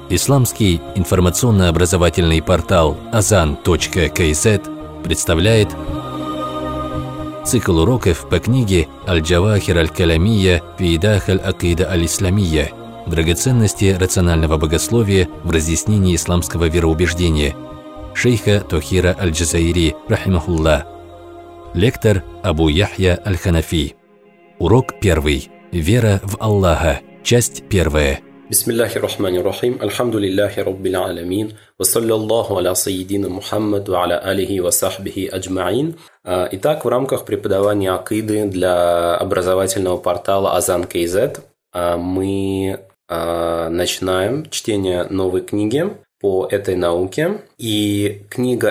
Исламский информационно-образовательный портал azan.kz представляет цикл уроков по книге «Аль-Джавахир аль-Каламия фи идах аль-Акида аль-Исламия. Драгоценности рационального богословия в разъяснении исламского вероубеждения» шейха Тохира аль-Джазаири, рахимахуллах. Лектор Абу Яхья аль-Ханафи. Урок 1. Вера в Аллаха. Часть 1. Бисмиллахи рахмани рахим. Альхамдулиллахи раббил аламин. Ва саллаллаху аля сайидина Мухаммад ва аля алихи ва сахбихи аджмаин. Итак, в рамках преподавания акиды для образовательного портала Azan.kz мы начинаем чтение новой книги по этой науке. И книга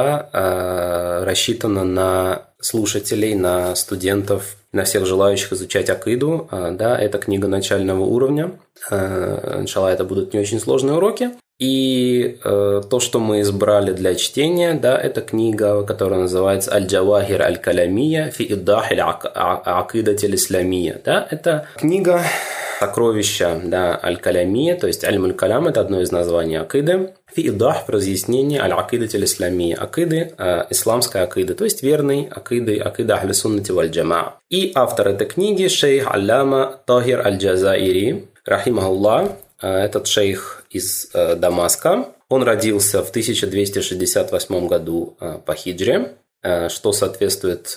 эта рассчитана на слушателей, на студентов, на всех желающих изучать акиду. Да, это книга начального уровня. Иншаллах, это будут не очень сложные уроки. И то, что мы избрали для чтения, да, это книга, которая называется «Аль-Джавахир аль-Каламия фи идах аль-Акидати аль-Исламия». Да, это книга сокровища, да, аль-Каламия, то есть аль-Муль-Калям – это одно из названий акиды. Фи идах – в разъяснении аль-Акидати аль-Исламия, акиды, исламской акиды, то есть верной акиды, акида ахлю-суннати валь-джамаа. И автор этой книги – шейх Аллама Тохир аль-Джазаири, рахимахуллах. Этот шейх из Дамаска. Он родился в 1268 году по хиджре, что соответствует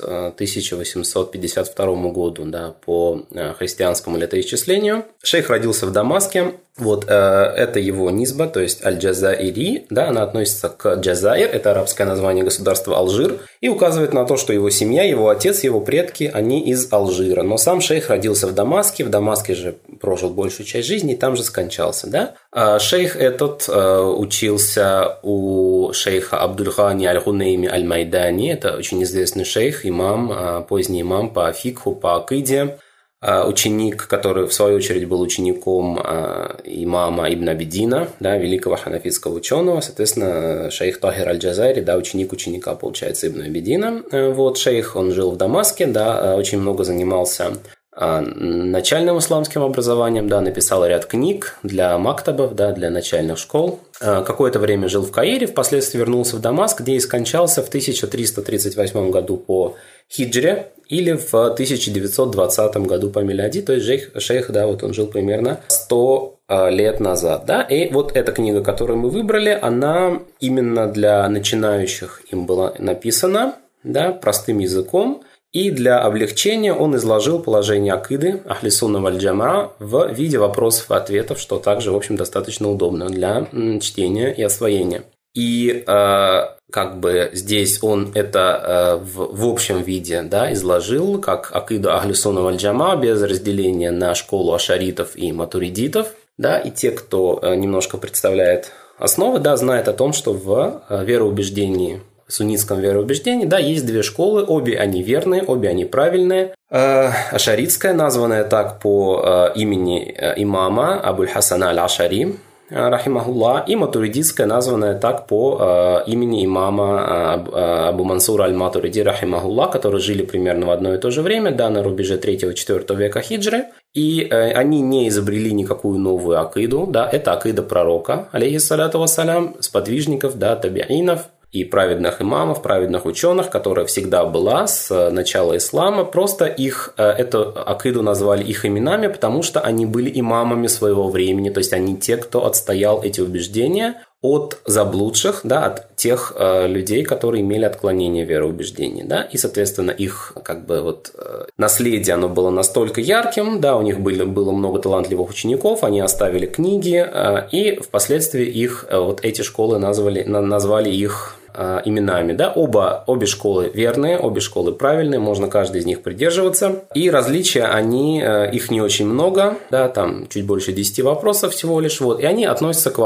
1852 году, да, по христианскому летоисчислению. Шейх родился в Дамаске. Вот это его низба, то есть Аль-Джазаири, да, она относится к Джазаир, это арабское название государства Алжир, и указывает на то, что его семья, его отец, его предки, они из Алжира. Но сам шейх родился в Дамаске же прожил большую часть жизни и там же скончался, да. Шейх этот учился у шейха Абдуль-Гани аль-Гунейми аль-Майдани, это очень известный шейх, имам, поздний имам по фикху, по акиде. Ученик, который в свою очередь был учеником имама Ибн Абидина, да, великого ханафитского ученого, соответственно, шейх Тохир аль-Джазаири, да, ученик ученика, получается, Ибн Абидина. Вот, шейх, он жил в Дамаске, да, очень много занимался начальным исламским образованием, да, написал ряд книг для мактабов, да, для начальных школ. Какое-то время жил в Каире, впоследствии вернулся в Дамаск, где и скончался в 1338 году по хиджре или в 1920 году по милади, то есть шейх, да, вот он жил примерно 100 лет назад, да, и вот эта книга, которую мы выбрали, она именно для начинающих им была написана, да, простым языком. И для облегчения он изложил положение акиды ахли-сунна валь-джамаа в виде вопросов и ответов, что также, в общем, достаточно удобно для чтения и освоения. И как бы здесь он это в общем виде, да, изложил, как акиду ахли-сунна валь-джамаа, без разделения на школу ашаритов и матуридитов. Да, и те, кто немножко представляет основы, да, знают о том, что в вероубеждении, в суннитском вероубеждении, да, есть две школы, обе они верные, обе они правильные. Ашаритская, названная так по имени имама Абуль-Хасана аль-Ашари, рахимахуллах, и матуридитская, названная так по имени имама Абу Мансура аль-Матуриди, рахимахуллах, которые жили примерно в одно и то же время, да, на рубеже 3-4 века хиджры. И они не изобрели никакую новую акиду, да, это акида пророка, алейхиссалату вассалям, сподвижников, да, табиинов и праведных имамов, праведных ученых, которая всегда была с начала ислама. Просто их, эту акиду назвали их именами, потому что они были имамами своего времени, то есть они те, кто отстоял эти убеждения от заблудших, да, от тех людей, которые имели отклонение вероубеждений, да, и, соответственно, их как бы вот наследие, оно было настолько ярким, да, у них было много талантливых учеников, они оставили книги, и впоследствии их, вот эти школы назвали их именами, да, обе школы верные, обе школы правильные, можно каждой из них придерживаться, и различия, их не очень много, да, там чуть больше 10 вопросов всего лишь, вот, и они относятся к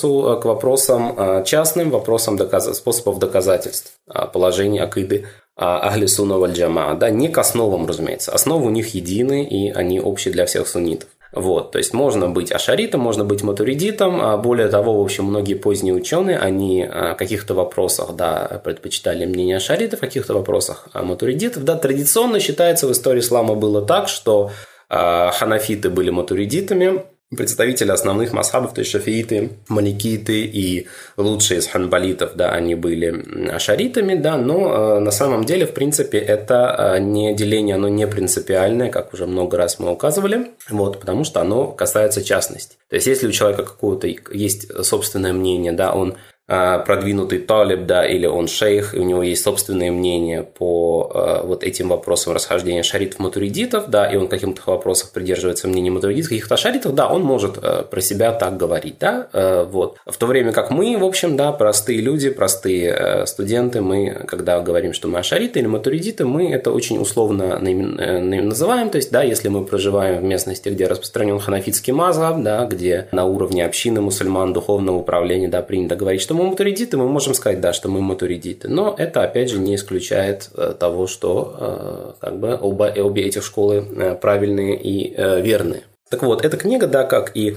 вопросам частным, вопросам способов доказательств положения акиды ахли-сунна валь-джамаа, да, не к основам, разумеется, основы у них едины, и они общие для всех суннитов. Вот, то есть можно быть ашаритом, можно быть матуридитом. Более того, в общем, многие поздние ученые, они в каких-то вопросах, да, предпочитали мнение ашаритов, в каких-то вопросах матуридитов. Да, традиционно считается, в истории ислама было так, что ханафиты были матуридитами, представители основных мазхабов, то есть шафииты, маликиты и лучшие из ханбалитов, да, они были ашаритами, да, но на самом деле, в принципе, это не деление, оно не принципиальное, как уже много раз мы указывали, вот, потому что оно касается частности. То есть, если у человека какое-то есть собственное мнение, да, он продвинутый талиб, да, или он шейх, и у него есть собственное мнение по вот этим вопросам расхождения шаритов-матуридитов, да, и он в каких-то вопросах придерживается мнения матуридитов, каких-то шаритов, да, он может про себя так говорить, да, вот. В то время как мы, в общем, да, простые люди, простые студенты, мы, когда говорим, что мы ашариты или матуридиты, мы это очень условно называем, то есть, да, если мы проживаем в местности, где распространен ханафитский мазхаб, да, где на уровне общины мусульман, духовного управления, да, принято говорить, что мы матуридиты, мы можем сказать, да, что мы матуридиты. Но это, опять же, не исключает того, что как бы обе этих школы правильные и верные. Так вот, эта книга, да, как и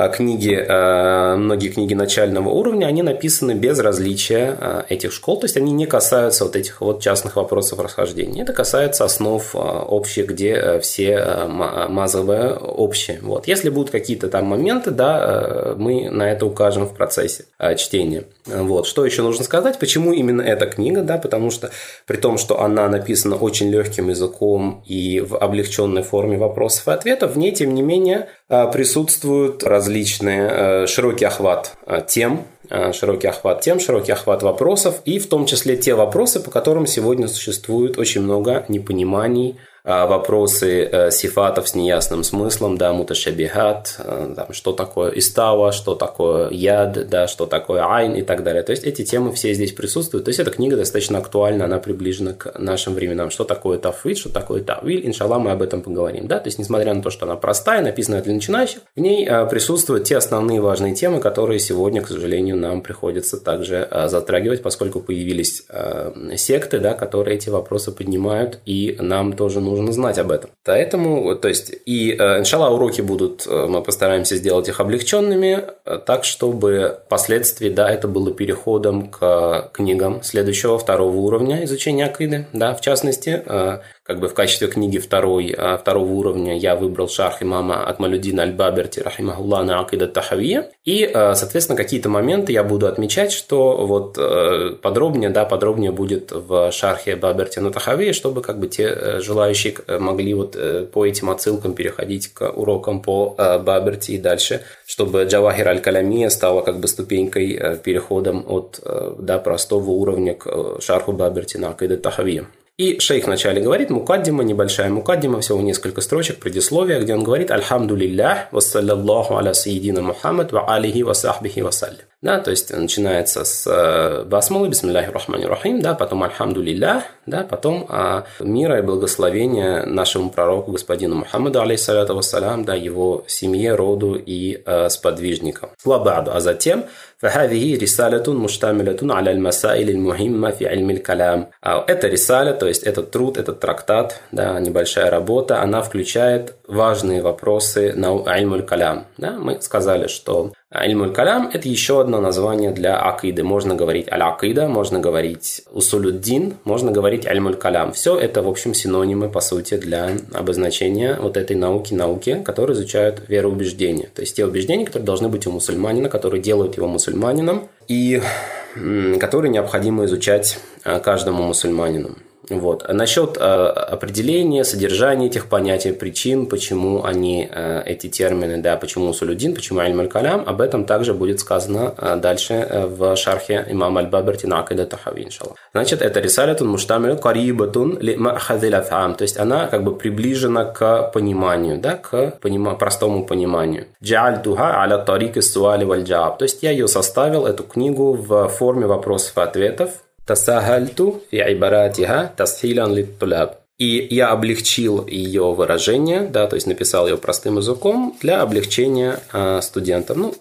многие книги начального уровня, они написаны без различия этих школ, то есть они не касаются вот этих вот частных вопросов расхождения. Это касается основ общих, где все мазхабы общие. Вот. Если будут какие-то там моменты, да, мы на это укажем в процессе чтения. Вот. Что еще нужно сказать? Почему именно эта книга? Да, потому что при том, что она написана очень легким языком и в облегченной форме вопросов и ответов, в ней, тем не менее, присутствуют различные широкий охват тем, широкий охват вопросов, и в том числе те вопросы, по которым сегодня существует очень много непониманий, вопросы сифатов с неясным смыслом, да, муташабихат, там, что такое истава, что такое яд, да, что такое айн и так далее. То есть эти темы все здесь присутствуют. То есть эта книга достаточно актуальна, она приближена к нашим временам. Что такое тафвид, что такое тавиль, иншаллах, мы об этом поговорим. Да? То есть несмотря на то, что она простая, написана для начинающих, в ней присутствуют те основные важные темы, которые сегодня, к сожалению, нам приходится также затрагивать, поскольку появились секты, да, которые эти вопросы поднимают, и нам тоже нужно знать об этом. Поэтому, то есть, и, иншаллах, уроки будут, мы постараемся сделать их облегченными, так, чтобы впоследствии, да, это было переходом к книгам следующего, второго уровня изучения акиды, да, в частности, как бы в качестве книги второго уровня я выбрал шарх имама Акмалюддина аль-Баберти, рахимахуллах, на акида тахавия. И, соответственно, какие-то моменты я буду отмечать, что вот подробнее будет в шархе Баберти на тахавия, чтобы как бы те желающие могли вот по этим отсылкам переходить к урокам по Баберти и дальше, чтобы Джавахир аль-Каламия стала как бы ступенькой, переходом от простого уровня к шарху Баберти на акида тахавия. И шейх вначале говорит мукаддима, небольшая мукаддима, всего несколько строчек, предисловия, где он говорит «Альхамдулиллях, вассаляллаху аля сайидина Мухаммад, ва алихи ва сахбихи ва саллям». Да, то есть начинается с басмалы, бисмиллахи рахмани рахим, да, потом «Альхамдулиллях», да, потом мира и благословения нашему пророку, господину Мухаммаду, алейхиссалату вассалям, да, его семье, роду и сподвижникам. Ваба'ду, а затем فهذه رسالة مشتملة على المسائل المهمة في علم الكلام. Эта рисаля, то есть этот труд, этот трактат, да, небольшая работа, она включает важные вопросы на ильмуль калям. Да, мы сказали, что ильмуль калям – это еще одно название для акиды. Можно говорить аль-акида, можно говорить усулюддин, можно говорить ильмуль калям. Все это, в общем, синонимы, по сути, для обозначения вот этой науки, которые изучают вероубеждения. То есть те убеждения, которые должны быть у мусульманина, которые делают его мусульманином и которые необходимо изучать каждому мусульманину. Вот. Насчет определения, содержания этих понятий, причин, почему они, эти термины, да, почему усулюддин, почему ильмуль калям, об этом также будет сказано дальше в шархе имама аль-Баберти на акида тахави, иншаллах. Значит, это рисалятун муштамиль карибатун ли ма'хазил аф'ам, то есть она как бы приближена к пониманию, да, к простому пониманию. Джа'альтуха аля тарики суали валь джааб, то есть я ее составил, эту книгу, в форме вопросов и ответов. Тасахальту фи айбаратиха тасхилян литтуляб. И я облегчил ее выражение, да, то есть написал ее простым языком для облегчения студентам, ну,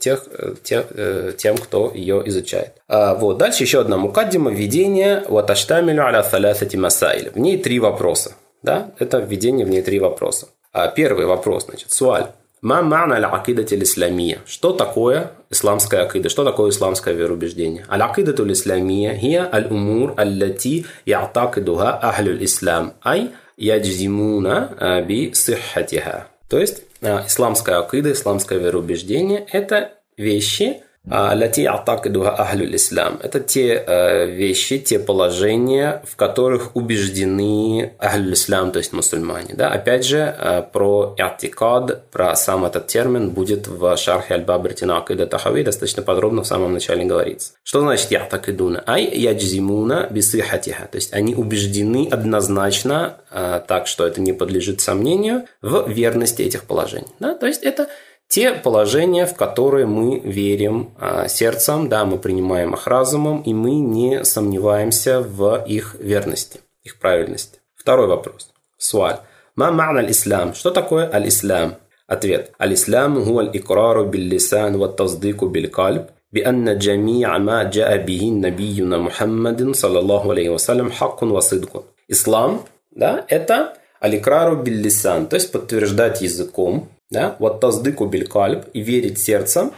тем, кто ее изучает. Вот. Дальше еще одна мукаддима, введение ваташтамилю аля салясати масаиль. В ней 3 вопроса. Да? Это введение, в ней 3 вопроса. Первый вопрос, значит, суаль. Ма ма'на аль-акидати аль-исламия. Что такое исламская акида? Что такое исламское вероубеждение? Аль-акидату аль-исламия хия аль-умур аллати я'такидуха ахлю аль-ислам. Ай яджзимуна би сиххатиха. То есть, исламская акида, исламское вероубеждение – это вещи, «Лати атакидуха ахлюль ислам». Это те вещи, те положения, в которых убеждены ахлюль ислам, то есть мусульмане. Да? Опять же, про и'тикад, про сам этот термин будет в шархе аль-Бабритина акида тахави достаточно подробно в самом начале говорится. Что значит я'такидуна? Ай яджзимуна бисихатиха. То есть они убеждены однозначно, так что это не подлежит сомнению, в верности этих положений. Да? То есть это те положения, в которые мы верим сердцем, да, мы принимаем их разумом, и мы не сомневаемся в их верности, их правильности. Второй вопрос. Суаль. Ма ма'на аль-ислам? Что такое аль-ислам? Ответ. Аль-ислам хуа аль-икрару биль-лисан ва таздику биль-кальб بأن جميع ما جاء به نبينا محمد صلى الله عليه وسلم حق وصدق. Ислам, да, это аль-икрару биль-лисан, то есть подтверждать языком, да, вот таздыку биль-кальб, и верить сердцем,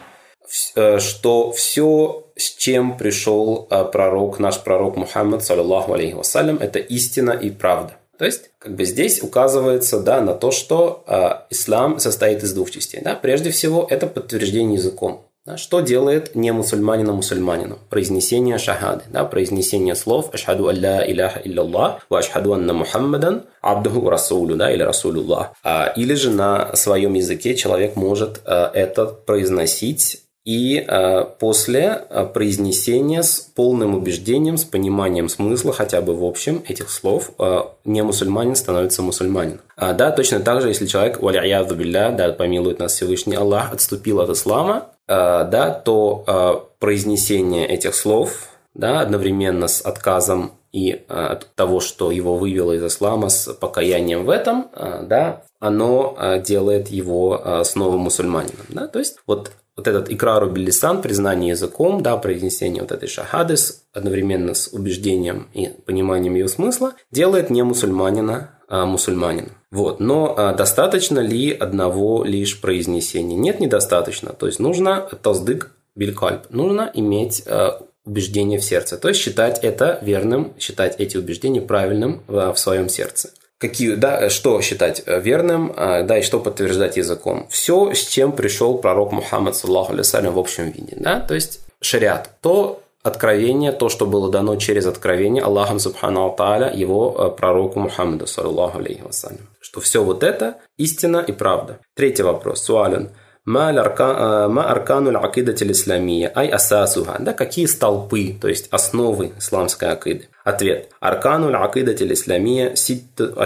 что все, с чем пришел пророк, наш пророк Мухаммад, саллаллаху алейхи вассалям, это истина и правда. То есть, как бы здесь указывается, да, на то, что ислам состоит из двух частей. Да. Прежде всего, это подтверждение языком. Да, что делает не мусульманина мусульманину? Произнесение шахады, да, произнесение слов «Ашхаду алла иляха илляллах, ва ашхаду анна Мухаммадан абдуху расулю», да, или расулюллах. Или же на своем языке человек может это произносить и после произнесения с полным убеждением, с пониманием смысла, хотя бы в общем, этих слов, не мусульманин становится мусульманином. Да, точно так же, если человек, валя-язу билля, да, помилует нас Всевышний Аллах, отступил от ислама, да, то произнесение этих слов, да, одновременно с отказом и от того, что его вывело из ислама, с покаянием в этом, да, оно делает его снова мусульманином. Да? То есть вот этот икрару биль-лисан, признание языком, да, произнесение вот этой шахады одновременно с убеждением и пониманием ее смысла делает не мусульманина мусульманином. Вот. Но достаточно ли одного лишь произнесения? Нет, недостаточно. То есть нужно таздык биль-кальб, нужно иметь убеждение в сердце, то есть считать это верным, считать эти убеждения правильным в своем сердце. Какие, да, что считать верным, да, и что подтверждать языком? Все, с чем пришел пророк Мухаммад, саллаху алейхи вассалям, в общем виде. Да? То есть шариат, то откровение, то, что было дано через откровение Аллахом субхану тааля его пророку Мухаммаду, саллаху алейхи вассалям. Что все вот это истина и правда. Третий вопрос. Суален. Ма аркану аль-акидати аль-исламия, ай асасуха. Да, какие столпы, то есть основы исламской акиды? Ответ. Аркану аль-акидати аль-исламия ситтату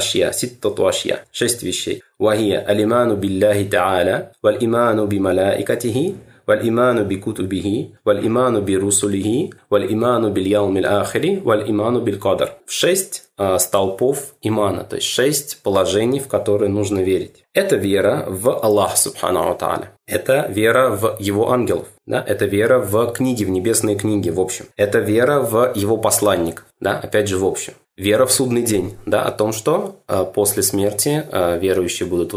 ашья. 6 вещей. Вахия алиману биллахи та'аля, валь иману би малаикатихи, والإيمان بكتبه والإيمان برسله والإيمان باليوم الآخر والإيمان بالقدر. 6 столпов имана, то есть 6 положений, в которые нужно верить. Это вера в Аллаха субхану тааля. Это вера в его ангелов. Да? Это вера в книги, в небесные книги, в общем. Это вера в его посланников, да? Опять же, в общем. Вера в судный день, да? О том, что после смерти верующие будут,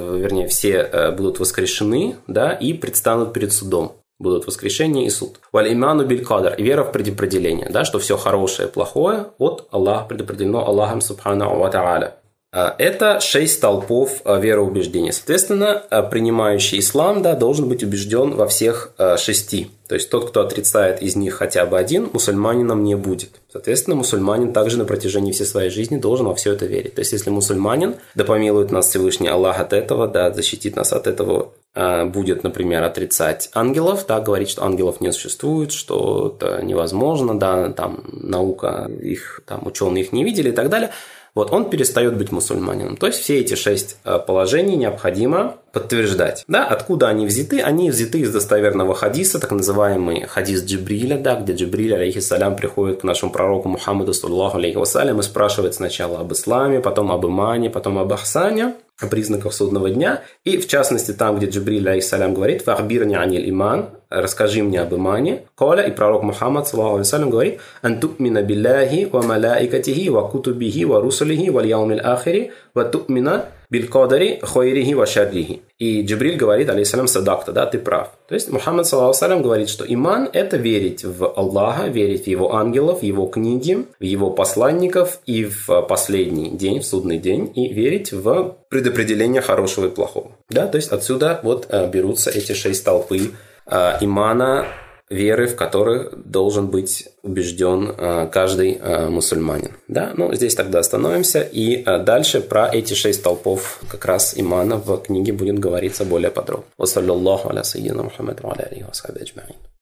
все будут воскрешены, да? И предстанут перед судом. Будут воскрешение и суд. Валь-иману биль-кадр. И вера в предопределение, да? Что все хорошее и плохое от Аллаха предопределено Аллахом субхану ва тааля. Это 6 столпов вероубеждения. Соответственно, принимающий ислам, да, должен быть убежден во всех 6. То есть тот, кто отрицает из них хотя бы один, мусульманином не будет. Соответственно, мусульманин также на протяжении всей своей жизни должен во все это верить. То есть если мусульманин, да помилует нас Всевышний Аллах от этого, да, защитит нас от этого, будет, например, отрицать ангелов, да, говорить, что ангелов не существует, что это невозможно, да, там наука, их, там ученые их не видели и так далее. Вот он перестает быть мусульманином. То есть все эти 6 положений необходимо подтверждать. Да, откуда они взяты? Они взяты из достоверного хадиса, так называемый хадис Джибриля, да, где Джибриль, алейхиссалям, приходит к нашему пророку Мухаммаду, саллаллаху алейхи вассалям, и спрашивает сначала об исламе, потом об имане, потом об ахсане, о признаках судного дня. И в частности, там, где Джибриль, алейхиссалям, говорит «Фахбирни аниль иман», «Расскажи мне об имане». Коля, и пророк Мухаммад, саллаллаху алейхи вассалям, говорит «Ан ту'мина билляхи ва малаикатихи ва кутубихи ва русулихи ва льяумил ахири ва ту'мина биль-кадари хойрихи ва шаррихи. И Джибриль говорит, алейхиссалям, садакта, да, ты прав. То есть Мухаммад, саллаллаху говорит, что иман – это верить в Аллаха, верить в его ангелов, в его книги, в его посланников и в последний день, в судный день, и верить в предопределение хорошего и плохого. Да, то есть отсюда вот берутся эти 6 столпы имана, веры, в которых должен быть убежден каждый мусульманин. Да? Ну, здесь тогда остановимся. И дальше про эти 6 столпов как раз имана в книге будет говориться более подробно. Ва саллаллаху аля сайидина Мухаммад ва аля алихи ва асхаби аджмаин.